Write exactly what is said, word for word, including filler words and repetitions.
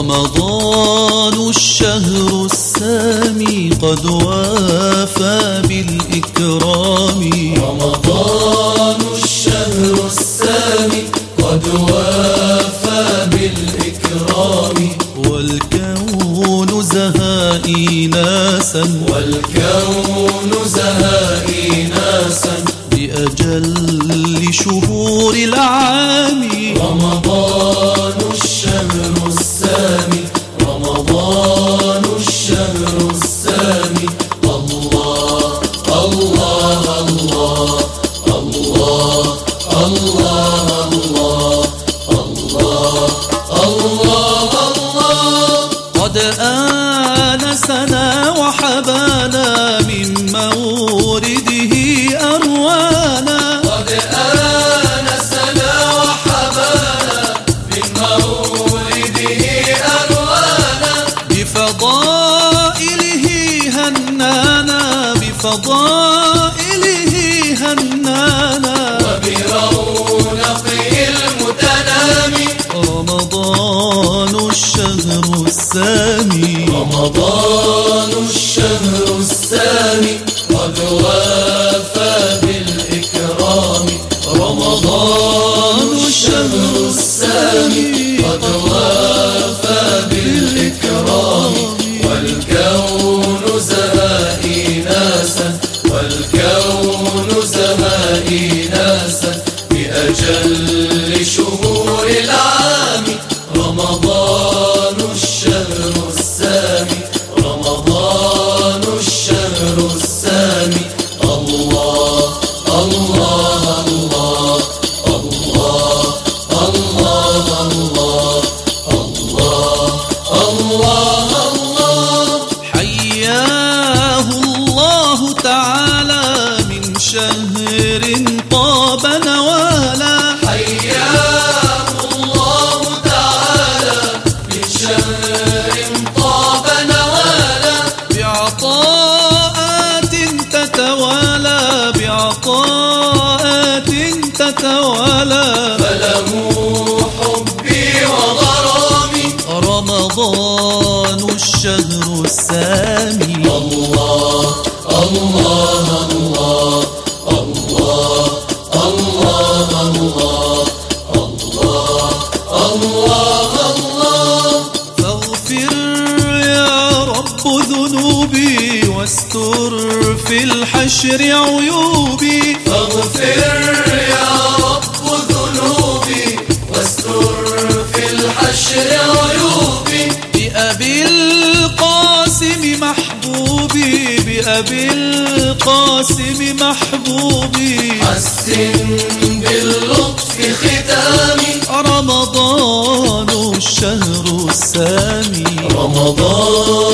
رمضان الشهر السامي قد وافى بالإكرام. رمضان الشهر السامي قد وافى بالإكرام. والكون زهى إيناسا والكون زهى إيناسا بأجل شهور العام. رمضان الشهر السامي رمضان الشهر السامي. الله الله الله الله الله الله الله الله. قد آنسنا وحبانا من مورده أروانا. قد آنسنا وحبانا من مورده أروانا. بفضائله هنانا بفضائله هنانا. وبرونقه المتنامي. رمضان الشهر السامي رمضان الشهر السامي قد وافى بالإكرام. رمضان الشهر السامي قد وافى بالإكرام. والكون زهى إيناسا والكون زهى إيناسا بأجل شهور العام. رمضان الشهر السامي رمضان الشهر السامي. الله الله الله الله الله الله الله الله الله. حياه الله تعالى من شهر طاب نوالا. حياه الله تعالى من شهر طاب نوالا. بعطاءات تتوالى بعطاءات تتوالى. فله حبي وغرامي. رمضان الشهر السامي. الله الله الله الله الله الله الله الله الله. فاغفر يا رب ذنوبي واستر في الحشر عيوبي. فاغفر يا رب ذنوبي واستر في الحشر عيوبي. بأبي القاسم محبوبي بأبي القاسم محبوبي. حسن باللطف ختامي. رمضان الشهر السامي. رمضان